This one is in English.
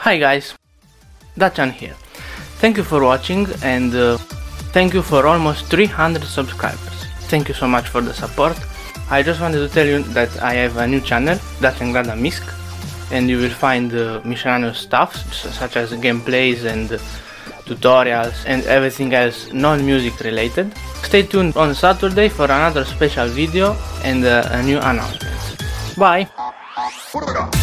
Hi guys, Dacian here. Thank you for watching and thank you for almost 300 subscribers. Thank you so much for the support. I just wanted to tell you that I have a new channel, Dacian Grada Misk, and you will find miscellaneous stuff such as gameplays and tutorials and everything else non-music related. Stay tuned on Saturday for another special video and a new announcement. Bye!